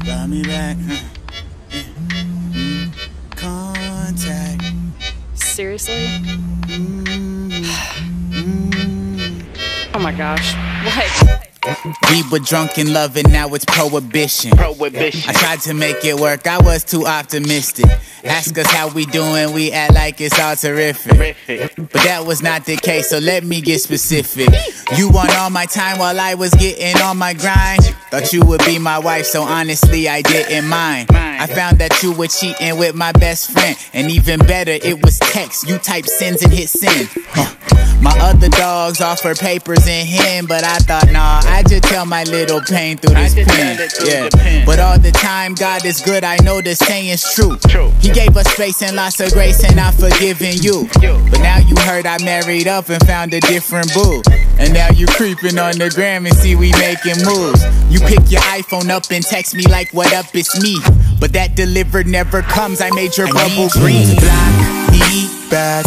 Love me back. Contact. Seriously? Oh my gosh. What? We were drunk in love and now it's prohibition. I tried to make it work, I was too optimistic. Ask us how we doing, we act like it's all terrific. But that was not the case, so let me get specific. You want all my time while I was getting on my grind. Thought you would be my wife, so honestly I didn't mind. I found that you were cheating with my best friend, and even better, it was text. You type sends and hit send. My other dogs offer papers and him, but I thought, nah, I just tell my little pain through this pen. Yeah. But all the time, God is good, I know the saying's true. He gave us space and lots of grace, and I'm forgiving you. But now you heard I married up and found a different boo. And now you creeping on the gram and see we making moves. You pick your iPhone up and text me like, what up, it's me. But that delivered never comes, I made your bubble green. Block me back,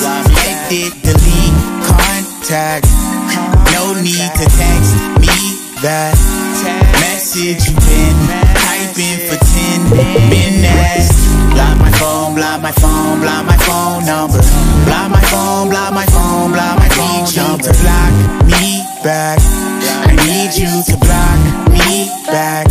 edit, delete, contact. No need to text me that message you been typing for 10 minutes. Block my phone, block my phone, block my phone number. Block my phone, block my phone, block my phone number. To block me back, I need you to block me back.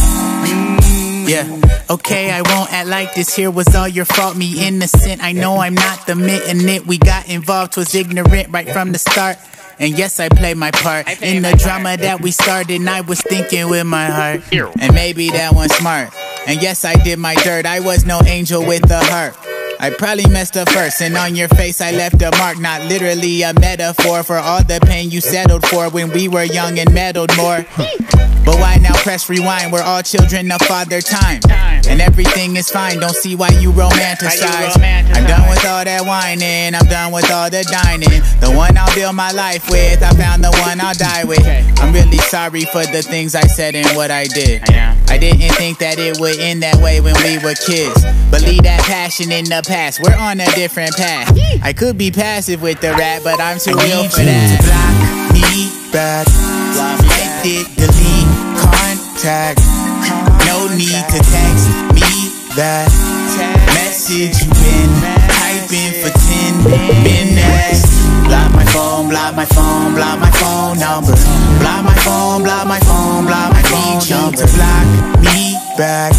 Yeah. Okay, I won't act like this here was all your fault, me innocent. I know I'm not admitting it. We got involved, was ignorant right from the start. And yes, I played my part in the drama that we started, and I was thinking with my heart. And maybe that one's smart. And yes, I did my dirt, I was no angel with a heart. I probably messed up first, and on your face I left a mark. Not literally a metaphor for all the pain you settled for when we were young and meddled more. But why now press rewind? We're all children of Father Time, and everything is fine, don't see why you romanticize. I'm done with all that whining, I'm done with all the dining. The one I'll build my life with, I found the one I'll die with. I'm really sorry for the things I said and what I did. I didn't think that it would end that way when we were kids. But leave that passion in the past, we're on a different path. I could be passive with the rap, but I'm too real for that. Block me back, edit, delete, contact. No need to text me that message you been typing for 10 minutes. Block my phone, block my phone, block my phone number. Block my phone, block my phone, block my phone number. To block me back,